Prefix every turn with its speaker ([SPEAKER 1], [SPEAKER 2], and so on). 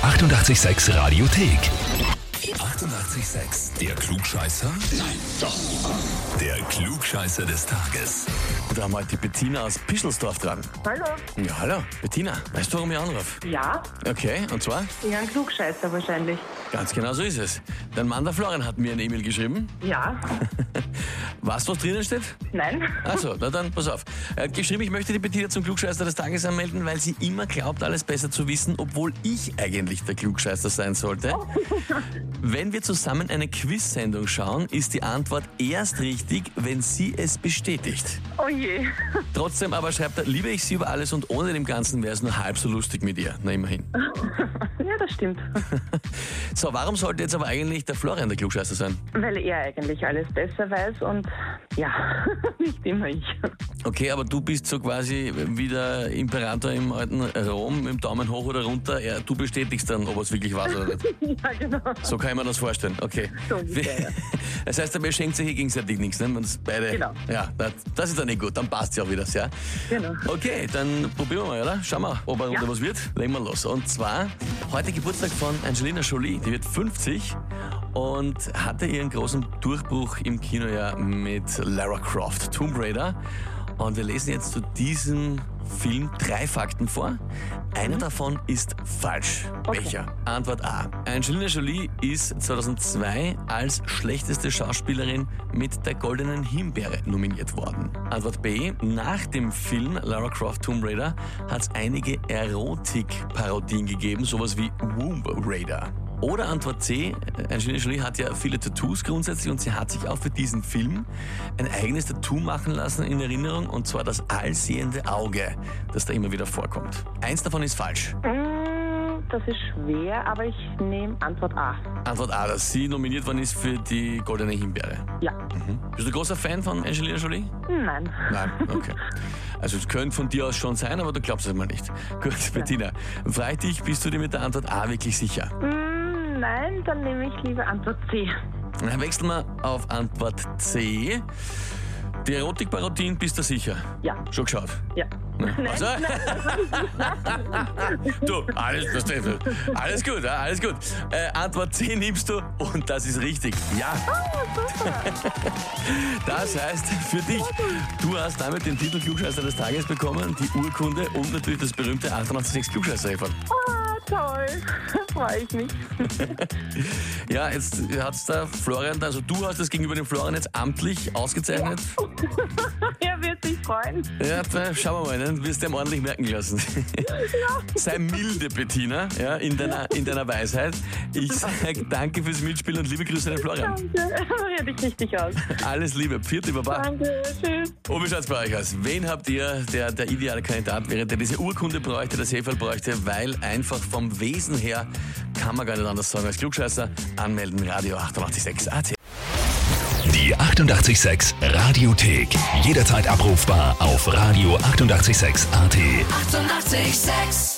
[SPEAKER 1] 88,6 Radiothek. 88,6. Der Klugscheißer? Nein, doch. Der Klugscheißer des Tages.
[SPEAKER 2] Da haben wir heute die Bettina aus Pischelsdorf dran.
[SPEAKER 3] Hallo.
[SPEAKER 2] Ja, hallo. Bettina, weißt du, warum ich anrufe?
[SPEAKER 3] Ja,
[SPEAKER 2] Okay, und zwar?
[SPEAKER 3] ja, ein Klugscheißer wahrscheinlich.
[SPEAKER 2] Ganz genau so ist es. Dein Mann, der Florian, hat mir eine E-Mail geschrieben.
[SPEAKER 3] Ja,
[SPEAKER 2] Weißt du, was drinnen steht?
[SPEAKER 3] nein.
[SPEAKER 2] Also, na dann, pass auf. Er hat geschrieben, ich möchte die Bettina zum Klugscheißer des Tages anmelden, weil sie immer glaubt, alles besser zu wissen, obwohl ich eigentlich der Klugscheißer sein sollte. Wenn wir zusammen eine Quiz-Sendung schauen, ist die Antwort erst richtig, wenn sie es bestätigt.
[SPEAKER 3] Oh je.
[SPEAKER 2] Trotzdem aber schreibt er, liebe ich sie über alles und ohne dem Ganzen wäre es nur halb so lustig mit ihr. Na, immerhin.
[SPEAKER 3] Ja, das stimmt.
[SPEAKER 2] So, warum sollte jetzt aber eigentlich der Florian der Klugscheißer sein?
[SPEAKER 3] Weil er eigentlich alles besser weiß und ja, nicht immer ich.
[SPEAKER 2] Okay, aber du bist so quasi wie der Imperator im alten Rom, mit dem Daumen hoch oder runter. Ja, du bestätigst dann, ob es wirklich war oder nicht.
[SPEAKER 3] Ja, genau.
[SPEAKER 2] So kann ich mir das vorstellen. Okay.
[SPEAKER 3] So ungefähr, ja.
[SPEAKER 2] Das heißt, dabei schenkt sich gegenseitig nichts, ne? Und beide.
[SPEAKER 3] Genau.
[SPEAKER 2] Ja, das ist dann nicht gut. Dann passt ja auch wieder, ja?
[SPEAKER 3] Genau.
[SPEAKER 2] Okay, dann probieren wir mal, oder? Schauen wir, ob er unter was wird. Legen wir los. Und zwar heute Geburtstag von Angelina Jolie. Die wird 50 und hatte ihren großen Durchbruch im Kino ja mit Lara Croft, Tomb Raider. Und wir lesen jetzt zu diesem Film 3 Fakten vor. Einer davon ist falsch.
[SPEAKER 3] Okay.
[SPEAKER 2] Welcher? Antwort A. Angelina Jolie ist 2002 als schlechteste Schauspielerin mit der Goldenen Himbeere nominiert worden. Antwort B. Nach dem Film Lara Croft Tomb Raider hat es einige Erotik-Parodien gegeben, sowas wie Womb Raider. Oder Antwort C, Angelina Jolie hat ja viele Tattoos grundsätzlich und sie hat sich auch für diesen Film ein eigenes Tattoo machen lassen in Erinnerung, und zwar das allsehende Auge, das da immer wieder vorkommt. Eins davon ist falsch.
[SPEAKER 3] Das ist schwer, aber ich nehme Antwort A.
[SPEAKER 2] Antwort A, dass sie nominiert worden ist für die Goldene Himbeere.
[SPEAKER 3] Ja.
[SPEAKER 2] Bist du ein großer Fan von Angelina Jolie?
[SPEAKER 3] Nein.
[SPEAKER 2] Nein, okay. Also es könnte von dir aus schon sein, aber du glaubst es mal nicht. Gut, Bettina, frage ich dich, bist du dir mit der Antwort A wirklich sicher?
[SPEAKER 3] Nein, dann nehme ich lieber Antwort C.
[SPEAKER 2] Dann wechseln wir auf Antwort C. Die Erotikparodien, bist du sicher?
[SPEAKER 3] Ja.
[SPEAKER 2] Schon geschaut?
[SPEAKER 3] Ja.
[SPEAKER 2] Also? Du, alles gut, ja, alles gut. Antwort C nimmst du und das ist richtig. Ja. Das heißt für dich, du hast damit den Titel Klugscheißer des Tages bekommen, die Urkunde und natürlich das berühmte 88,6 Klugscheißer-Häferl.
[SPEAKER 3] Toll. Freue ich mich.
[SPEAKER 2] Ja, jetzt hat's der Florian, also du hast das gegenüber dem Florian jetzt amtlich ausgezeichnet.
[SPEAKER 3] Er wird sich freuen.
[SPEAKER 2] Ja, da schauen wir mal, dann wirst du ihm ordentlich merken lassen. Sei milde, Bettina, ja, in deiner Weisheit. Ich sage danke fürs Mitspielen und liebe Grüße an den Florian.
[SPEAKER 3] Danke. Hör dich richtig aus.
[SPEAKER 2] Alles Liebe, Pfiat, Baba.
[SPEAKER 3] Danke. Tschüss.
[SPEAKER 2] Und wie schaut's bei euch aus? Wen habt ihr, der ideale Kandidat wäre, der diese Urkunde bräuchte, das Häferl bräuchte, weil einfach vom Wesen her kann man gar nicht anders sagen als Klugscheißer. Anmelden, Radio 88,6 AT.
[SPEAKER 1] Die 88,6 Radiothek. Jederzeit abrufbar auf Radio 88,6 AT.
[SPEAKER 4] 88,6.